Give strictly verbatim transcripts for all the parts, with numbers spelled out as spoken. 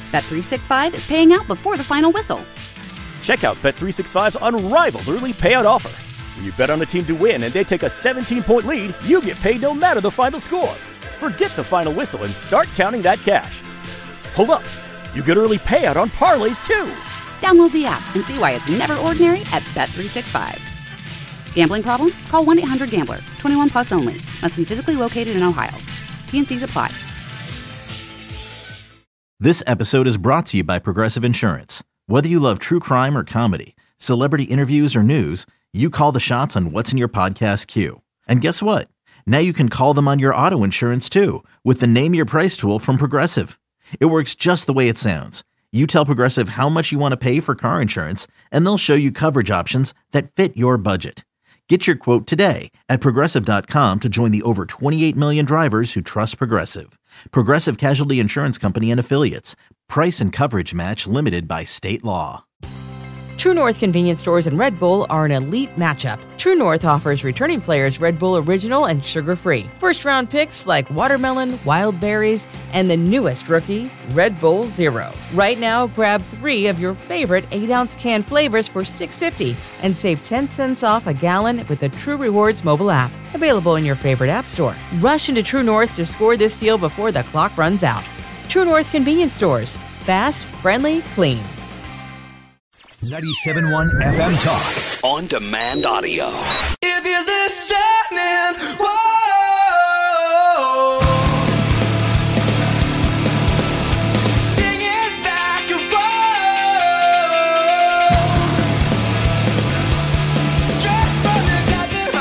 Bet three sixty-five is paying out before the final whistle. Check out Bet three sixty-five's unrivaled early payout offer. When you bet on a team to win and they take a seventeen-point lead, you get paid no matter the final score. Forget the final whistle and start counting that cash. Hold up. You get early payout on parlays, too. Download the app and see why it's never ordinary at Bet three sixty-five. Gambling problem? Call one eight hundred gambler. twenty-one plus only. Must be physically located in Ohio. T and C's apply. This episode is brought to you by Progressive Insurance. Whether you love true crime or comedy, celebrity interviews or news, you call the shots on what's in your podcast queue. And guess what? Now you can call them on your auto insurance too with the Name Your Price tool from Progressive. It works just the way it sounds. You tell Progressive how much you want to pay for car insurance, and they'll show you coverage options that fit your budget. Get your quote today at Progressive dot com to join the over twenty-eight million drivers who trust Progressive. Progressive Casualty Insurance Company and Affiliates. Price and coverage match limited by state law. True North convenience stores and Red Bull are an elite matchup. True North offers returning players Red Bull Original and sugar-free. First-round picks like watermelon, wild berries, and the newest rookie, Red Bull Zero. Right now, grab three of your favorite eight-ounce can flavors for six dollars and fifty cents and save ten cents off a gallon with the True Rewards mobile app. Available in your favorite app store. Rush into True North to score this deal before the clock runs out. True North convenience stores. Fast, friendly, clean. ninety-seven point one F M Talk. On demand audio. If you're listening, whoa. Sing it back and whoa. Straight from the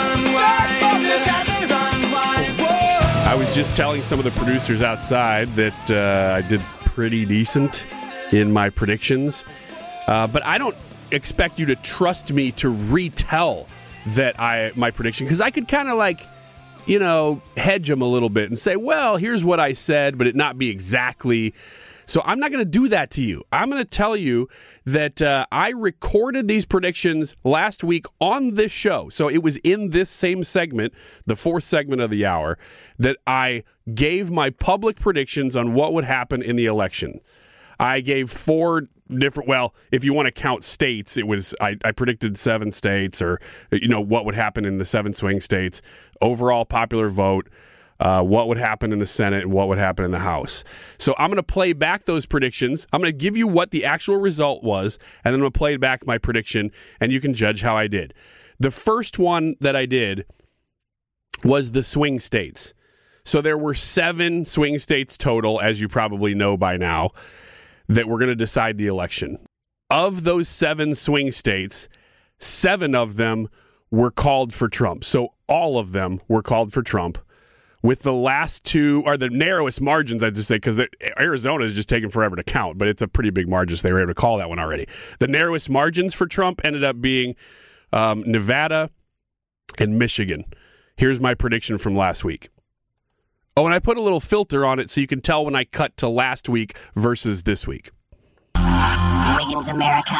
Tabby Runway. I was just telling some of the producers outside that uh, I did pretty decent in my predictions. Uh, but I don't expect you to trust me to retell that I my prediction, because I could kind of like, you know, hedge them a little bit and say, well, here's what I said, but it not be exactly. So I'm not going to do that to you. I'm going to tell you that uh, I recorded these predictions last week on this show. So it was in this same segment, the fourth segment of the hour, that I gave my public predictions on what would happen in the election. I gave four different, well, if you want to count states, it was, I, I predicted seven states, or, you know, what would happen in the seven swing states, overall popular vote, uh, what would happen in the Senate, and what would happen in the House. So I'm going to play back those predictions. I'm going to give you what the actual result was, and then I'm going to play back my prediction, and you can judge how I did. The first one that I did was the swing states. So there were seven swing states total, as you probably know by now, that we're going to decide the election. Of those seven swing states, seven of them were called for Trump. So all of them were called for Trump, with the last two, or the narrowest margins, I'd just say, because Arizona is just taking forever to count, but it's a pretty big margin, so they were able to call that one already. The narrowest margins for Trump ended up being um, Nevada and Michigan. Here's my prediction from last week. Oh, and I put a little filter on it so you can tell when I cut to last week versus this week. Wiggins America.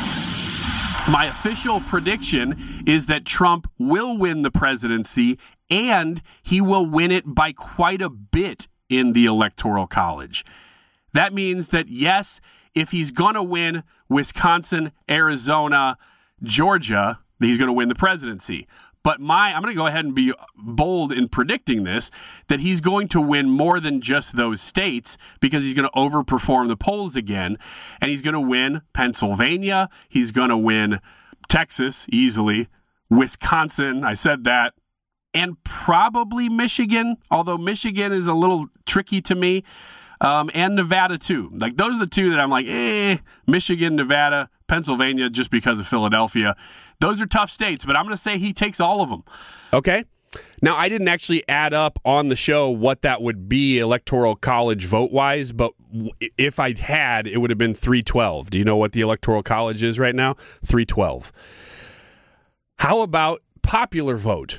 My official prediction is that Trump will win the presidency, and he will win it by quite a bit in the Electoral College. That means that, yes, if he's going to win Wisconsin, Arizona, Georgia, he's going to win the presidency. But my, I'm going to go ahead and be bold in predicting this, that he's going to win more than just those states, because he's going to overperform the polls again. And he's going to win Pennsylvania. He's going to win Texas easily. Wisconsin, I said that. And probably Michigan, although Michigan is a little tricky to me. Um, and Nevada, too. Like, those are the two that I'm like, eh, Michigan, Nevada, Pennsylvania, just because of Philadelphia. Those are tough states, but I'm going to say he takes all of them. Okay? Now, I didn't actually add up on the show what that would be Electoral College vote-wise, but if I had, it would have been three twelve. Do you know what the Electoral College is right now? three twelve. How about popular vote?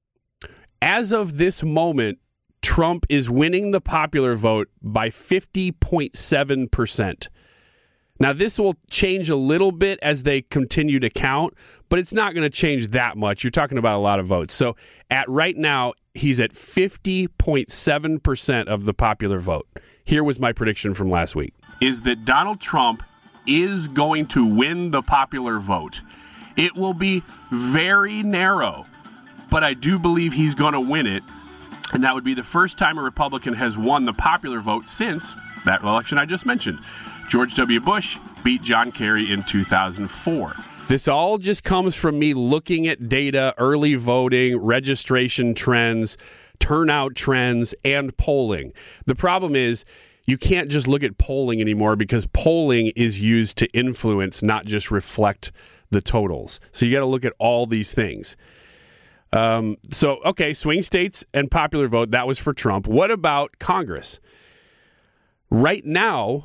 As of this moment, Trump is winning the popular vote by fifty point seven percent. Now, this will change a little bit as they continue to count, but it's not going to change that much. You're talking about a lot of votes. So at right now, he's at fifty point seven percent of the popular vote. Here was my prediction from last week. Is that Donald Trump is going to win the popular vote. It will be very narrow, but I do believe he's going to win it. And that would be the first time a Republican has won the popular vote since that election I just mentioned. George W. Bush beat John Kerry in two thousand four. This all just comes from me looking at data, early voting, registration trends, turnout trends, and polling. The problem is you can't just look at polling anymore because polling is used to influence, not just reflect the totals. So you got to look at all these things. Um, so, okay, swing states and popular vote, that was for Trump. What about Congress? Right now,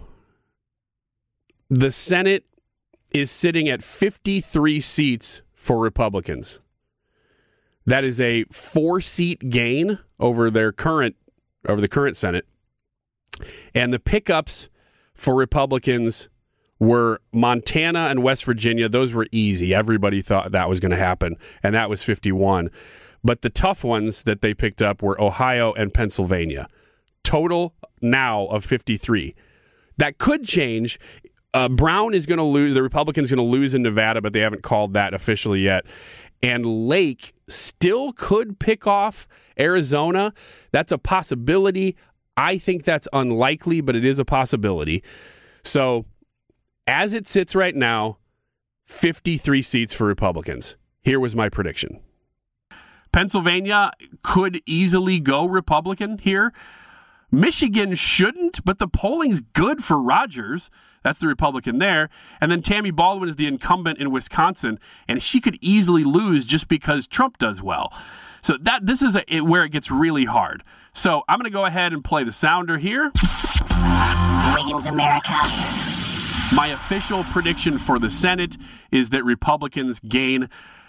the Senate is sitting at fifty-three seats for Republicans. That is a four-seat gain over their current over the current Senate. And the pickups for Republicans were Montana and West Virginia. Those were easy. Everybody thought that was going to happen, and that was fifty-one. But the tough ones that they picked up were Ohio and Pennsylvania. Total now of fifty-three. That could change. Uh, Brown is going to lose. The Republican's going to lose in Nevada, but they haven't called that officially yet. And Lake still could pick off Arizona. That's a possibility. I think that's unlikely, but it is a possibility. So, as it sits right now, fifty-three seats for Republicans. Here was my prediction. Pennsylvania could easily go Republican here. Michigan shouldn't, but the polling's good for Rogers. That's the Republican there. And then Tammy Baldwin is the incumbent in Wisconsin, and she could easily lose just because Trump does well. So that this is a, it, where it gets really hard. So I'm going to go ahead and play the sounder here. Wiggins America. My official prediction for the Senate is that Republicans gain,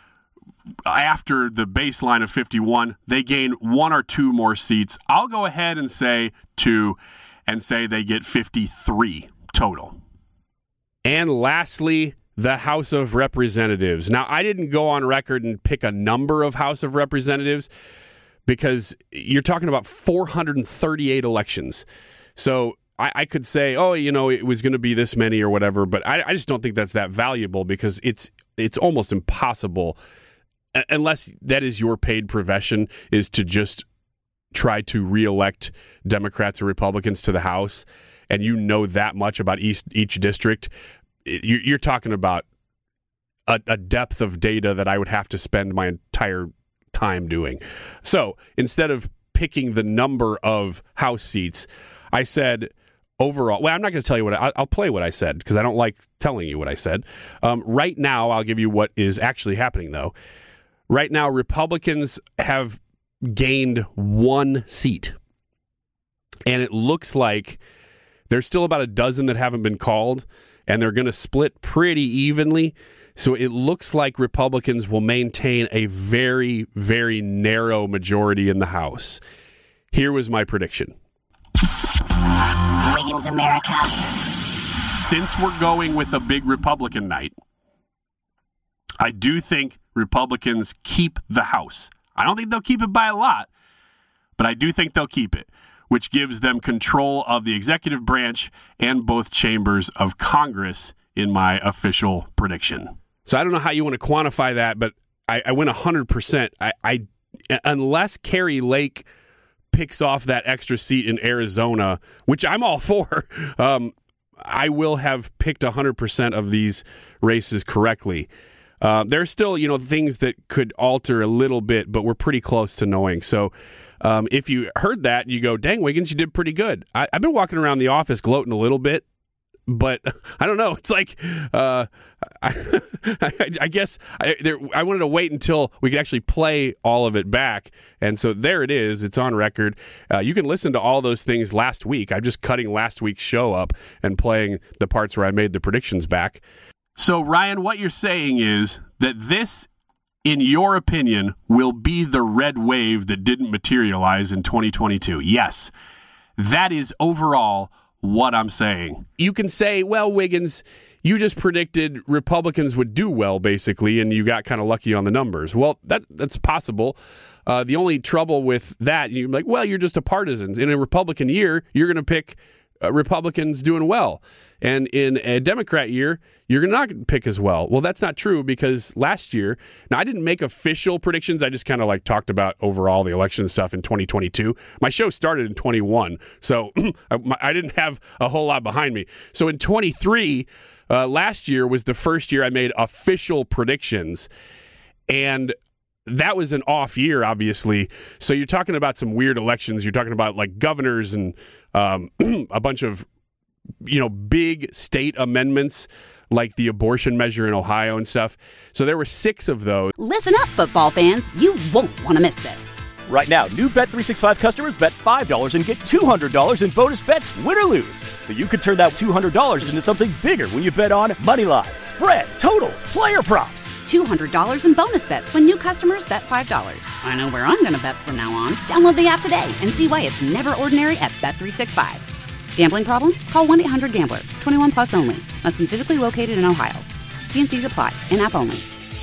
after the baseline of fifty-one, they gain one or two more seats. I'll go ahead and say two and say they get fifty-three total. And lastly, the House of Representatives. Now, I didn't go on record and pick a number of House of Representatives because you're talking about four hundred thirty-eight elections. So I, I could say, oh, you know, it was going to be this many or whatever, but I, I just don't think that's that valuable because it's it's almost impossible, unless that is your paid profession, is to just try to reelect Democrats or Republicans to the House, and you know that much about each, each district. You're talking about a, a depth of data that I would have to spend my entire time doing. So instead of picking the number of House seats, I said overall, well, I'm not going to tell you what I, I'll play what I said because I don't like telling you what I said. Um, right now, I'll give you what is actually happening, though. Right now, Republicans have gained one seat, and it looks like there's still about a dozen that haven't been called, and they're going to split pretty evenly. So it looks like Republicans will maintain a very, very narrow majority in the House. Here was my prediction. Wiggins America. Since we're going with a big Republican night, I do think Republicans keep the House. I don't think they'll keep it by a lot, but I do think they'll keep it, which gives them control of the executive branch and both chambers of Congress in my official prediction. So I don't know how you want to quantify that, but I, I went one hundred percent. I, I unless Kari Lake picks off that extra seat in Arizona, which I'm all for, um, I will have picked one hundred percent of these races correctly. Uh, there's still, you know, things that could alter a little bit, but we're pretty close to knowing. So um, if you heard that, you go, dang, Wiggins, you did pretty good. I, I've been walking around the office gloating a little bit, but I don't know. It's like, uh, I, I, I guess I, there, I wanted to wait until we could actually play all of it back. And so there it is. It's on record. Uh, you can listen to all those things last week. I'm just cutting last week's show up and playing the parts where I made the predictions back. So, Ryan, what you're saying is that this, in your opinion, will be the red wave that didn't materialize in twenty twenty-two. Yes, that is overall what I'm saying. You can say, well, Wiggins, you just predicted Republicans would do well, basically, and you got kind of lucky on the numbers. Well, that, that's possible. Uh, the only trouble with that, you're like, well, you're just a partisan. In a Republican year, you're going to pick uh, Republicans doing well. And in a Democrat year, you're not going to pick as well. Well, that's not true because last year, now I didn't make official predictions. I just kind of like talked about overall the election stuff in twenty twenty-two. My show started in twenty-one, so I, I didn't have a whole lot behind me. So in twenty-three, uh, last year was the first year I made official predictions. And that was an off year, obviously. So you're talking about some weird elections. You're talking about like governors and um, a bunch of, you know, big state amendments like the abortion measure in Ohio and stuff. So there were six of those. Listen up, football fans. You won't want to miss this. Right now, new Bet three sixty-five customers bet five dollars and get two hundred dollars in bonus bets, win or lose. So you could turn that two hundred dollars into something bigger when you bet on money line, spread, totals, player props. two hundred dollars in bonus bets when new customers bet five dollars. I know where I'm going to bet from now on. Download the app today and see why it's never ordinary at Bet three sixty-five. Gambling problem? Call one eight hundred gambler. twenty-one plus only. Must be physically located in Ohio. T and C's apply. In-app only.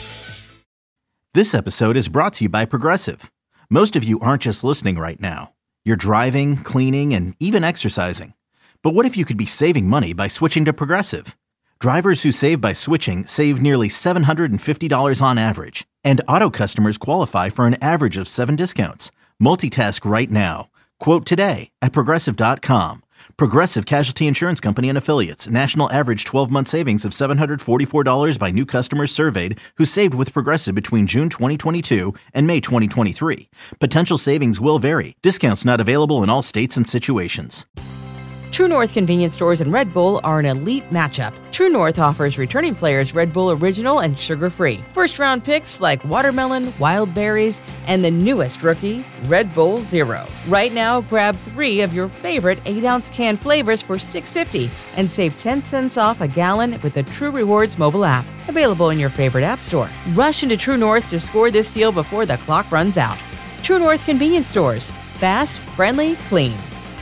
This episode is brought to you by Progressive. Most of you aren't just listening right now. You're driving, cleaning, and even exercising. But what if you could be saving money by switching to Progressive? Drivers who save by switching save nearly seven hundred fifty dollars on average. And auto customers qualify for an average of seven discounts. Multitask right now. Quote today at Progressive dot com. Progressive Casualty Insurance Company and Affiliates. National average twelve-month savings of seven hundred forty-four dollars by new customers surveyed who saved with Progressive between June twenty twenty-two and May twenty twenty-three. Potential savings will vary. Discounts not available in all states and situations. True North convenience stores and Red Bull are an elite matchup. True North offers returning players Red Bull Original and sugar-free. First-round picks like watermelon, wild berries, and the newest rookie, Red Bull Zero. Right now, grab three of your favorite eight-ounce can flavors for six dollars and fifty cents and save ten cents off a gallon with the True Rewards mobile app. Available in your favorite app store. Rush into True North to score this deal before the clock runs out. True North convenience stores. Fast, friendly, clean.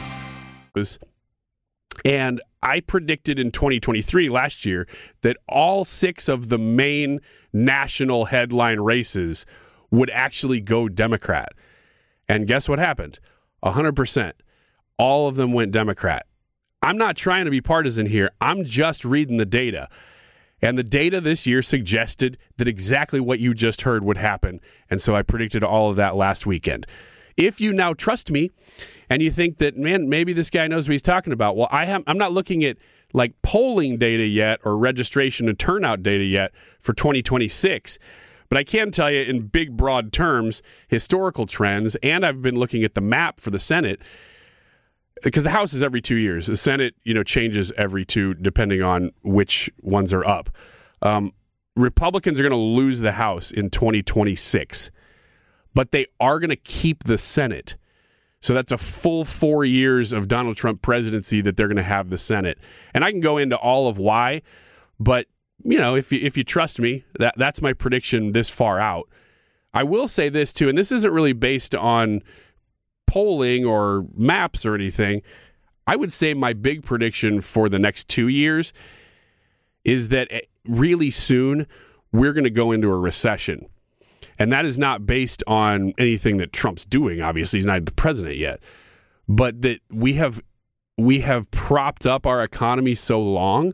And I predicted in twenty twenty-three, last year, that all six of the main national headline races would actually go Democrat. And guess what happened? one hundred percent. All of them went Democrat. I'm not trying to be partisan here. I'm just reading the data. And the data this year suggested that exactly what you just heard would happen. And so I predicted all of that last weekend. If you now trust me and you think that, man, maybe this guy knows what he's talking about, well, I have, I'm not looking at like polling data yet or registration and turnout data yet for twenty twenty-six. But I can tell you in big, broad terms, historical trends, and I've been looking at the map for the Senate, because the House is every two years. The Senate, you know, changes every two, depending on which ones are up. Um, Republicans are going to lose the House in twenty twenty-six. But they are going to keep the Senate. So that's a full four years of Donald Trump presidency that they're going to have the Senate. And I can go into all of why, but, you know, if you, if you trust me, that that's my prediction this far out. I will say this, too, and this isn't really based on polling or maps or anything. I would say my big prediction for the next two years is that really soon we're going to go into a recession. And that is not based on anything that Trump's doing. Obviously, he's not the president yet. But that we have we have propped up our economy so long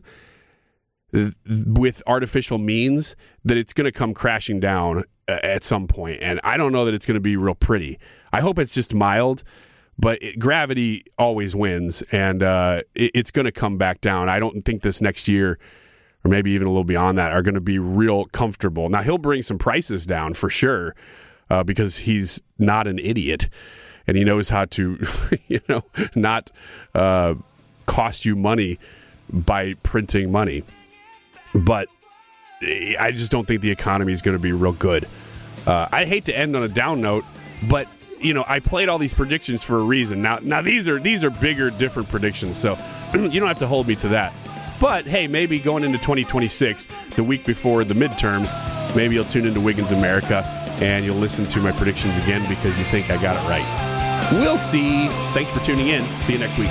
with artificial means that it's going to come crashing down at some point. And I don't know that it's going to be real pretty. I hope it's just mild, but it, gravity always wins, and uh, it, it's going to come back down. I don't think this next year, or maybe even a little beyond that, are going to be real comfortable. Now, he'll bring some prices down for sure uh, because he's not an idiot and he knows how to, you know, not uh, cost you money by printing money. But I just don't think the economy is going to be real good. Uh, I hate to end on a down note, but, you know, I played all these predictions for a reason. Now, now these are these are bigger, different predictions, so you don't have to hold me to that. But, hey, maybe going into twenty twenty-six, the week before the midterms, maybe you'll tune into Wiggins America and you'll listen to my predictions again because you think I got it right. We'll see. Thanks for tuning in. See you next week.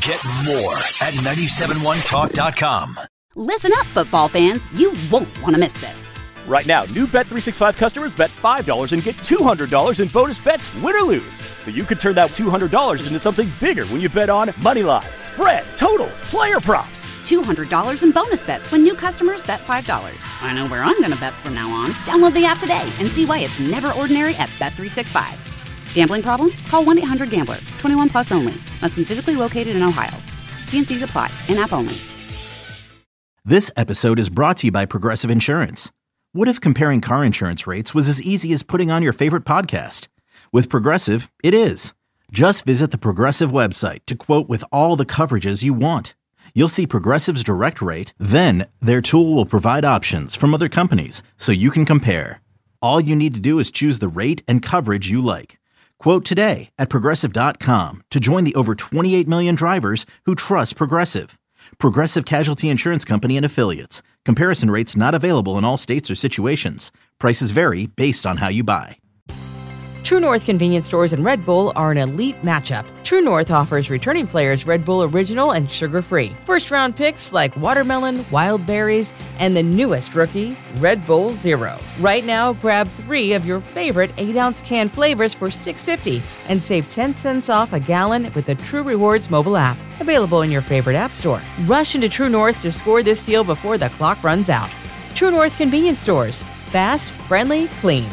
Get more at nine seven one talk dot com. Listen up, football fans. You won't want to miss this. Right now, new Bet three sixty-five customers bet five dollars and get two hundred dollars in bonus bets, win or lose. So you could turn that two hundred dollars into something bigger when you bet on moneyline, spread, totals, player props. two hundred dollars in bonus bets when new customers bet five dollars. I know where I'm going to bet from now on. Download the app today and see why it's never ordinary at Bet three sixty-five. Gambling problem? Call one eight hundred gambler. twenty-one plus only. Must be physically located in Ohio. T and C's apply. In-app only. This episode is brought to you by Progressive Insurance. What if comparing car insurance rates was as easy as putting on your favorite podcast? With Progressive, it is. Just visit the Progressive website to quote with all the coverages you want. You'll see Progressive's direct rate, then their tool will provide options from other companies so you can compare. All you need to do is choose the rate and coverage you like. Quote today at Progressive dot com to join the over twenty-eight million drivers who trust Progressive. Progressive Casualty Insurance Company and Affiliates. Comparison rates not available in all states or situations. Prices vary based on how you buy. True North convenience stores and Red Bull are an elite matchup. True North offers returning players Red Bull Original and sugar-free. First-round picks like watermelon, wild berries, and the newest rookie, Red Bull Zero. Right now, grab three of your favorite eight ounce can flavors for six dollars and fifty cents and save ten cents off a gallon with the True Rewards mobile app. Available in your favorite app store. Rush into True North to score this deal before the clock runs out. True North convenience stores. Fast, friendly, clean.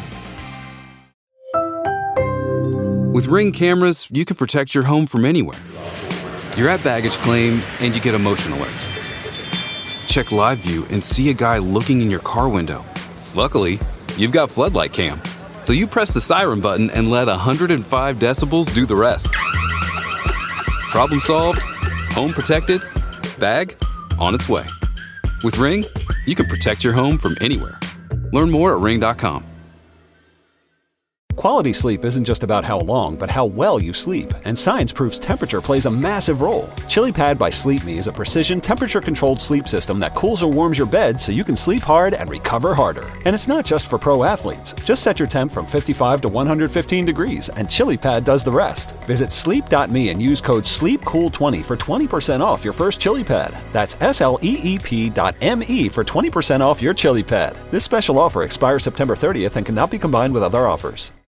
With Ring cameras, you can protect your home from anywhere. You're at baggage claim, and you get a motion alert. Check live view and see a guy looking in your car window. Luckily, you've got Floodlight Cam, so you press the siren button and let one hundred five decibels do the rest. Problem solved, home protected, bag on its way. With Ring, you can protect your home from anywhere. Learn more at ring dot com. Quality sleep isn't just about how long, but how well you sleep. And science proves temperature plays a massive role. ChiliPad by Sleep Me is a precision temperature-controlled sleep system that cools or warms your bed so you can sleep hard and recover harder. And it's not just for pro athletes. Just set your temp from fifty-five to one hundred fifteen degrees, and ChiliPad does the rest. Visit sleep dot me and use code sleep cool twenty for twenty percent off your first ChiliPad. That's S L E E P dot M E for twenty percent off your ChiliPad. This special offer expires September thirtieth and cannot be combined with other offers.